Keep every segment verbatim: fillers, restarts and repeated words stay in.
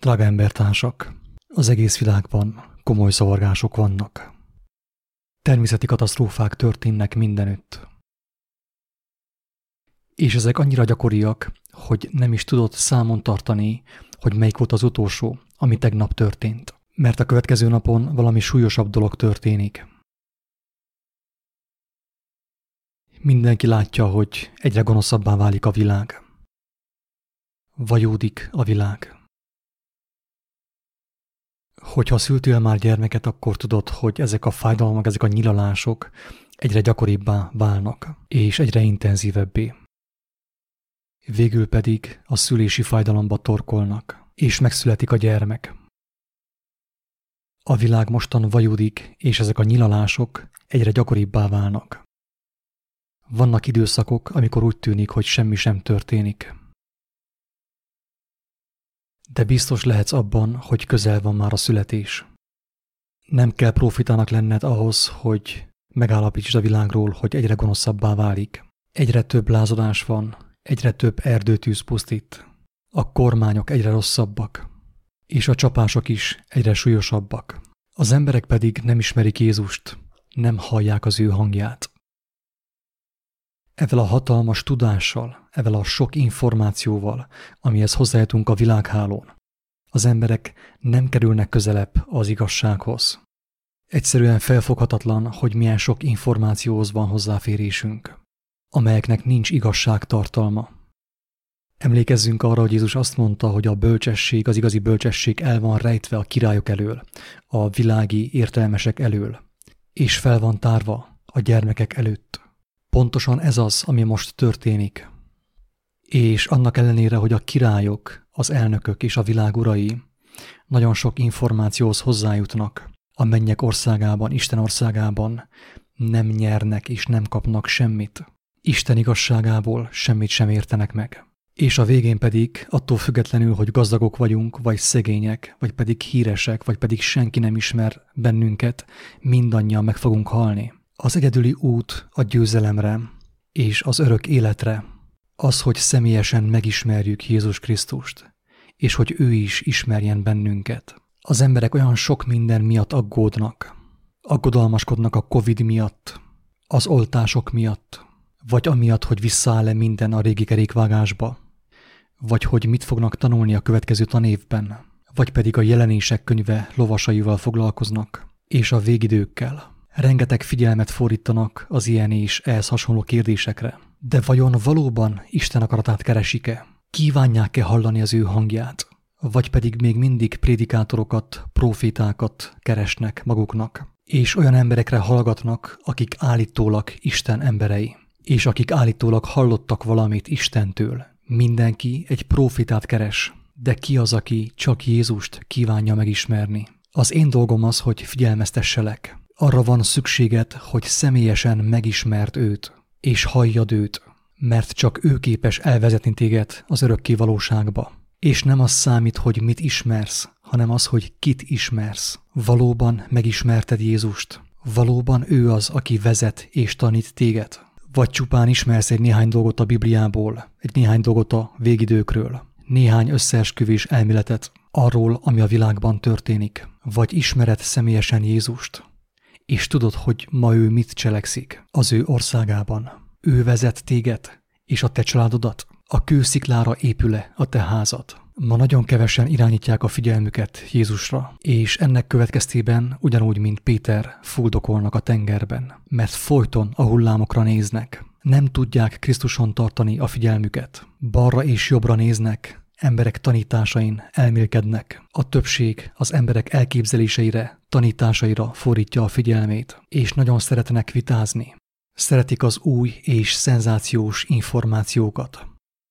Drága embertársak, az egész világban komoly zavargások vannak. Természeti katasztrófák történnek mindenütt. És ezek annyira gyakoriak, hogy nem is tudod számon tartani, hogy melyik volt az utolsó, ami tegnap történt. Mert a következő napon valami súlyosabb dolog történik. Mindenki látja, hogy egyre gonoszabbá válik a világ. Vajódik a világ. Hogyha szültél már gyermeket, akkor tudod, hogy ezek a fájdalmak, ezek a nyilalások egyre gyakoribbá válnak, és egyre intenzívebbé. Végül pedig a szülési fájdalomba torkolnak, és megszületik a gyermek. A világ mostan vajódik, és ezek a nyilalások egyre gyakoribbá válnak. Vannak időszakok, amikor úgy tűnik, hogy semmi sem történik. De biztos lehetsz abban, hogy közel van már a születés. Nem kell profitának lenned ahhoz, hogy megállapítsd a világról, hogy egyre gonoszabbá válik. Egyre több lázadás van, egyre több erdőtűz pusztít. A kormányok egyre rosszabbak, és a csapások is egyre súlyosabbak. Az emberek pedig nem ismerik Jézust, nem hallják az ő hangját. Ezzel a hatalmas tudással, ezzel a sok információval, amihez hozzájutunk a világhálón, az emberek nem kerülnek közelebb az igazsághoz. Egyszerűen felfoghatatlan, hogy milyen sok információhoz van hozzáférésünk, amelyeknek nincs igazságtartalma. Emlékezzünk arra, hogy Jézus azt mondta, hogy a bölcsesség, az igazi bölcsesség el van rejtve a királyok elől, a világi értelmesek elől, és fel van tárva a gyermekek előtt. Pontosan ez az, ami most történik. És annak ellenére, hogy a királyok, az elnökök és a világ urai nagyon sok információhoz hozzájutnak, a mennyek országában, Isten országában nem nyernek és nem kapnak semmit. Isten igazságából semmit sem értenek meg. És a végén pedig, attól függetlenül, hogy gazdagok vagyunk, vagy szegények, vagy pedig híresek, vagy pedig senki nem ismer bennünket, mindannyian meg fogunk halni. Az egyedüli út a győzelemre és az örök életre az, hogy személyesen megismerjük Jézus Krisztust, és hogy ő is ismerjen bennünket. Az emberek olyan sok minden miatt aggódnak. Aggodalmaskodnak a Covid miatt, az oltások miatt, vagy amiatt, hogy visszaáll-e minden a régi kerékvágásba, vagy hogy mit fognak tanulni a következő tanévben, vagy pedig a Jelenések könyve lovasaival foglalkoznak, és a végidőkkel. Rengeteg figyelmet fordítanak az ilyen és ehhez hasonló kérdésekre. De vajon valóban Isten akaratát keresik-e? Kívánják-e hallani az ő hangját? Vagy pedig még mindig prédikátorokat, profétákat keresnek maguknak? És olyan emberekre hallgatnak, akik állítólag Isten emberei, és akik állítólag hallottak valamit Istentől. Mindenki egy profétát keres, de ki az, aki csak Jézust kívánja megismerni? Az én dolgom az, hogy figyelmeztesselek. Arra van szükséged, hogy személyesen megismerd őt, és halljad őt, mert csak ő képes elvezetni téged az örökké valóságba. És nem az számít, hogy mit ismersz, hanem az, hogy kit ismersz. Valóban megismerted Jézust. Valóban ő az, aki vezet és tanít téged. Vagy csupán ismersz egy néhány dolgot a Bibliából, egy néhány dolgot a végidőkről, néhány összeesküvés elméletet arról, ami a világban történik. Vagy ismered személyesen Jézust, és tudod, hogy ma ő mit cselekszik az ő országában. Ő vezet téged és a te családodat. A kősziklára épül-e a te házad? Ma nagyon kevesen irányítják a figyelmüket Jézusra, és ennek következtében ugyanúgy, mint Péter, fuldokolnak a tengerben, mert folyton a hullámokra néznek. Nem tudják Krisztuson tartani a figyelmüket. Balra és jobbra néznek, emberek tanításain elmélkednek. A többség az emberek elképzeléseire, tanításaira fordítja a figyelmét, és nagyon szeretnek vitázni. Szeretik az új és szenzációs információkat.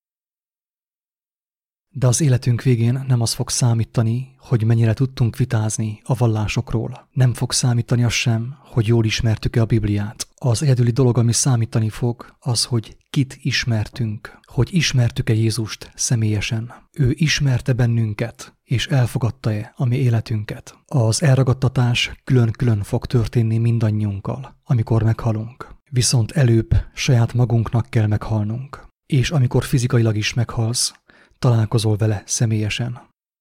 De az életünk végén nem az fog számítani, hogy mennyire tudtunk vitázni a vallásokról. Nem fog számítani az sem, hogy jól ismertük-e a Bibliát. Az egyedüli dolog, ami számítani fog, az, hogy kit ismertünk, hogy ismertük-e Jézust személyesen. Ő ismerte bennünket, és elfogadta-e a mi életünket. Az elragadtatás külön-külön fog történni mindannyiunkkal, amikor meghalunk. Viszont előbb saját magunknak kell meghalnunk. És amikor fizikailag is meghalsz, találkozol vele személyesen.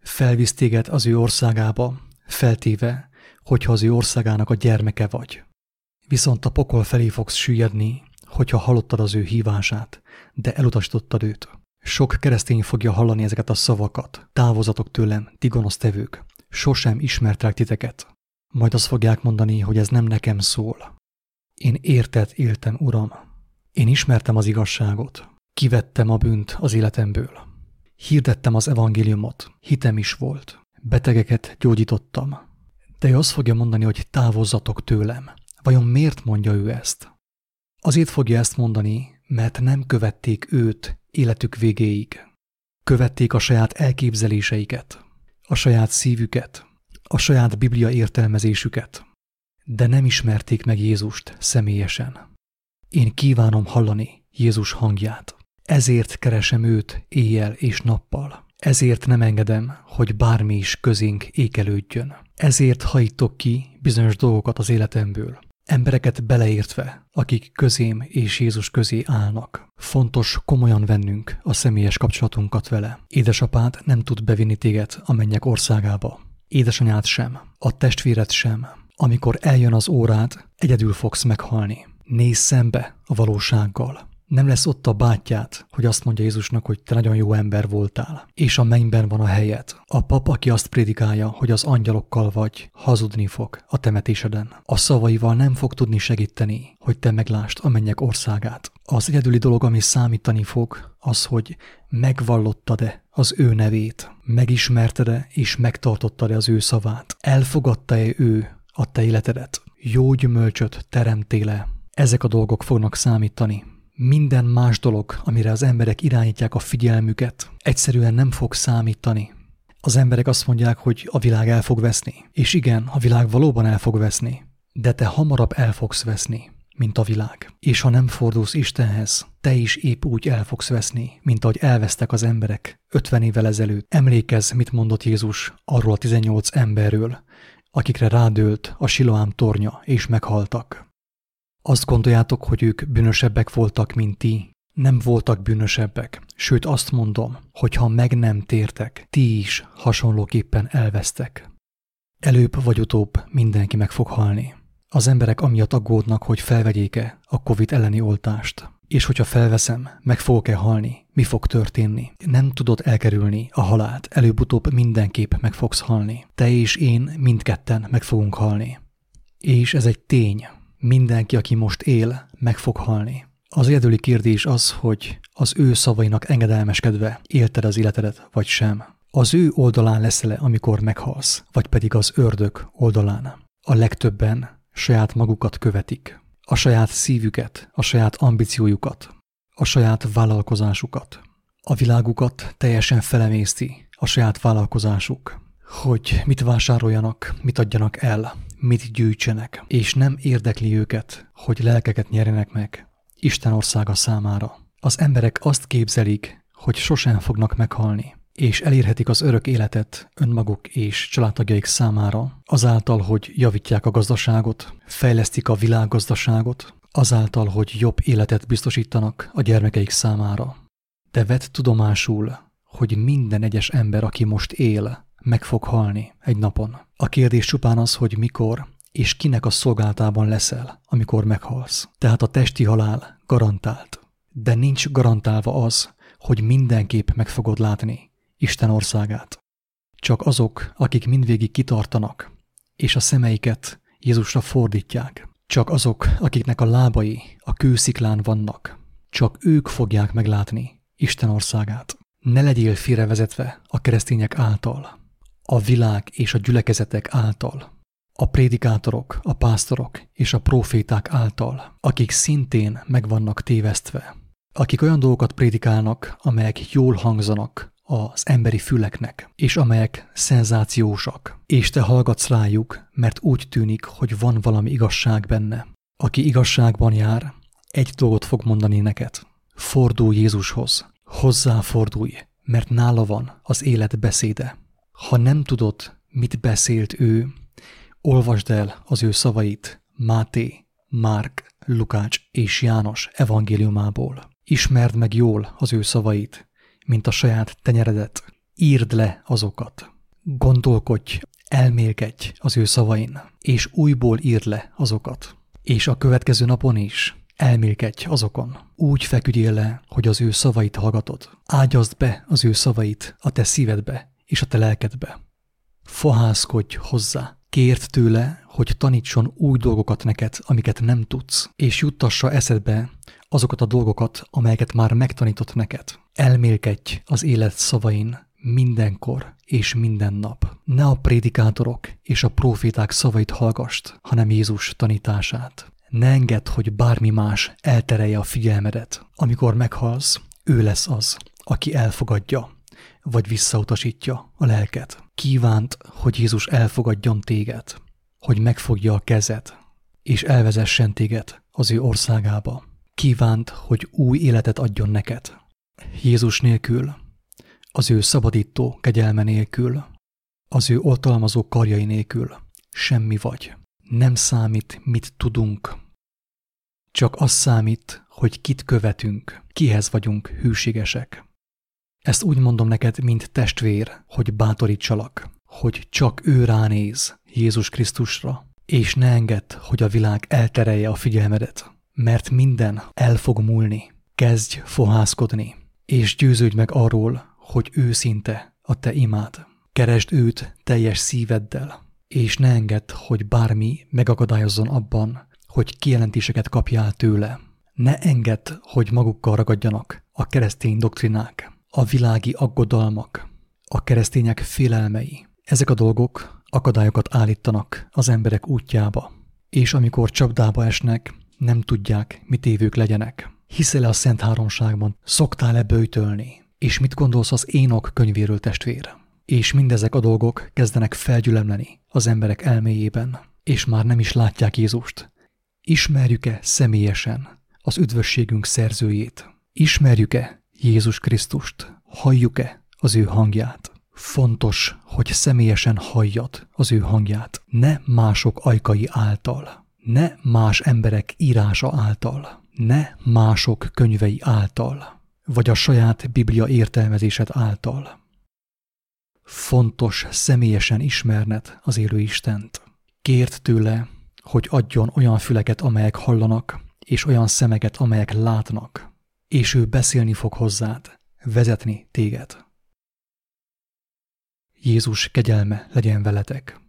Felvisz téged az ő országába, feltéve, hogyha az ő országának a gyermeke vagy. Viszont a pokol felé fogsz süllyedni, hogyha hallottad az ő hívását, de elutasítottad őt. Sok keresztény fogja hallani ezeket a szavakat. Távozatok tőlem, ti gonosztevők. Sosem ismertelek titeket. Majd azt fogják mondani, hogy ez nem nekem szól. Én érted éltem, Uram. Én ismertem az igazságot. Kivettem a bűnt az életemből. Hirdettem az evangéliumot. Hitem is volt. Betegeket gyógyítottam. De ő azt fogja mondani, hogy távozzatok tőlem. Vajon miért mondja ő ezt? Azért fogja ezt mondani, mert nem követték őt életük végéig. Követték a saját elképzeléseiket, a saját szívüket, a saját biblia értelmezésüket, de nem ismerték meg Jézust személyesen. Én kívánom hallani Jézus hangját. Ezért keresem őt éjjel és nappal. Ezért nem engedem, hogy bármi is közénk ékelődjön. Ezért hajítok ki bizonyos dolgokat az életemből. Embereket beleértve, akik közém és Jézus közé állnak. Fontos komolyan vennünk a személyes kapcsolatunkat vele. Édesapád nem tud bevinni téged a mennyek országába. Édesanyád sem, a testvéred sem. Amikor eljön az órád, egyedül fogsz meghalni. Nézz szembe a valósággal. Nem lesz ott a bátyád, hogy azt mondja Jézusnak, hogy te nagyon jó ember voltál, és a mennyben van a helyed. A pap, aki azt prédikálja, hogy az angyalokkal vagy, hazudni fog a temetéseden. A szavaival nem fog tudni segíteni, hogy te meglásd a mennyek országát. Az egyedüli dolog, ami számítani fog, az, hogy megvallottad-e az ő nevét, megismerted-e és megtartottad-e az ő szavát, elfogadta-e ő a te életedet, jó gyümölcsöt teremtél-e. Ezek a dolgok fognak számítani. Minden más dolog, amire az emberek irányítják a figyelmüket, egyszerűen nem fog számítani. Az emberek azt mondják, hogy a világ el fog veszni. És igen, a világ valóban el fog veszni. De te hamarabb el fogsz veszni, mint a világ. És ha nem fordulsz Istenhez, te is épp úgy el fogsz veszni, mint ahogy elvesztek az emberek ötven évvel ezelőtt. Emlékezz, mit mondott Jézus arról a tizennyolc emberről, akikre rádőlt a Siloám tornya, és meghaltak. Azt gondoljátok, hogy ők bűnösebbek voltak, mint ti? Nem voltak bűnösebbek. Sőt, azt mondom, hogy ha meg nem tértek, ti is hasonlóképpen elvesztek. Előbb vagy utóbb mindenki meg fog halni. Az emberek amiatt aggódnak, hogy felvegyék-e a Covid elleni oltást. És hogyha felveszem, meg fogok-e halni? Mi fog történni? Nem tudod elkerülni a halált. Előbb-utóbb mindenképp meg fogsz halni. Te és én mindketten meg fogunk halni. És ez egy tény. Mindenki, aki most él, meg fog halni. Az egyedüli kérdés az, hogy az ő szavainak engedelmeskedve élted az életedet, vagy sem. Az ő oldalán leszel-e, amikor meghalsz, vagy pedig az ördög oldalán. A legtöbben saját magukat követik. A saját szívüket, a saját ambíciójukat, a saját vállalkozásukat. A világukat teljesen felemészti a saját vállalkozásuk. Hogy mit vásároljanak, mit adjanak el, mit gyűjtsenek, és nem érdekli őket, hogy lelkeket nyerjenek meg Isten országa számára. Az emberek azt képzelik, hogy sosem fognak meghalni, és elérhetik az örök életet önmaguk és családtagjaik számára, azáltal, hogy javítják a gazdaságot, fejlesztik a világgazdaságot, azáltal, hogy jobb életet biztosítanak a gyermekeik számára. De vedd tudomásul, hogy minden egyes ember, aki most él, meg fog halni egy napon. A kérdés csupán az, hogy mikor és kinek a szolgálatában leszel, amikor meghalsz. Tehát a testi halál garantált. De nincs garantálva az, hogy mindenképp meg fogod látni Isten országát. Csak azok, akik mindvégig kitartanak, és a szemeiket Jézusra fordítják. Csak azok, akiknek a lábai a kősziklán vannak. Csak ők fogják meglátni Isten országát. Ne legyél félrevezetve a keresztények által, a világ és a gyülekezetek által, a prédikátorok, a pásztorok és a próféták által, akik szintén meg vannak tévesztve, akik olyan dolgokat prédikálnak, amelyek jól hangzanak az emberi füleknek, és amelyek szenzációsak, és te hallgatsz rájuk, mert úgy tűnik, hogy van valami igazság benne. Aki igazságban jár, egy dolgot fog mondani neked. Fordulj Jézushoz, hozzáfordulj, mert nála van az élet beszéde. Ha nem tudod, mit beszélt ő, olvasd el az ő szavait Máté, Márk, Lukács és János evangéliumából. Ismerd meg jól az ő szavait, mint a saját tenyeredet. Írd le azokat. Gondolkodj, elmélkedj az ő szavain, és újból írd le azokat. És a következő napon is elmélkedj azokon. Úgy feküdjél le, hogy az ő szavait hallgatod. Ágyazd be az ő szavait a te szívedbe és a te lelkedbe. Fohászkodj hozzá. Kérd tőle, hogy tanítson új dolgokat neked, amiket nem tudsz, és juttassa eszedbe azokat a dolgokat, amelyeket már megtanított neked. Elmélkedj az élet szavain mindenkor és minden nap. Ne a prédikátorok és a próféták szavait hallgast, hanem Jézus tanítását. Ne engedd, hogy bármi más elterelje a figyelmedet. Amikor meghalsz, ő lesz az, aki elfogadja, vagy visszautasítja a lelket. Kívánt, hogy Jézus elfogadjon téged, hogy megfogja a kezed, és elvezessen téged az ő országába. Kívánt, hogy új életet adjon neked. Jézus nélkül, az ő szabadító kegyelme nélkül, az ő oltalmazó karjai nélkül semmi vagy. Nem számít, mit tudunk. Csak az számít, hogy kit követünk, kihez vagyunk hűségesek. Ezt úgy mondom neked, mint testvér, hogy bátorítsalak, hogy csak ő ránéz Jézus Krisztusra, és ne engedd, hogy a világ elterelje a figyelmedet, mert minden el fog múlni. Kezdj fohászkodni, és győződj meg arról, hogy őszinte a te imád. Keresd őt teljes szíveddel, és ne engedd, hogy bármi megakadályozzon abban, hogy kijelentéseket kapjál tőle. Ne engedd, hogy magukkal ragadjanak a keresztény doktrinák, a világi aggodalmak, a keresztények félelmei. Ezek a dolgok akadályokat állítanak az emberek útjába, és amikor csapdába esnek, nem tudják, mit évők legyenek. Hiszel-e a Szent Háromságban? Szoktál-e böjtölni? És mit gondolsz az Énok könyvéről, testvér? És mindezek a dolgok kezdenek felgyülemleni az emberek elméjében, és már nem is látják Jézust. Ismerjük-e személyesen az üdvösségünk szerzőjét? Ismerjük-e Jézus Krisztust? Halljuk-e az ő hangját? Fontos, hogy személyesen halljad az ő hangját, ne mások ajkai által, ne más emberek írása által, ne mások könyvei által, vagy a saját Biblia értelmezésed által. Fontos személyesen ismerned az élő Istent. Kérd tőle, hogy adjon olyan füleket, amelyek hallanak, és olyan szemeket, amelyek látnak, és ő beszélni fog hozzád, vezetni téged. Jézus kegyelme legyen veletek.